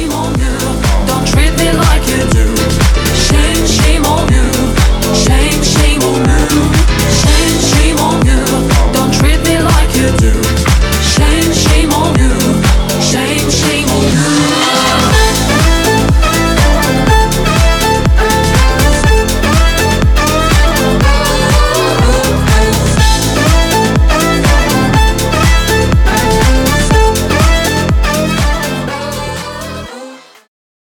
shame on you. Don't treat me like you do. Shame, shame on you. Shame, shame on you.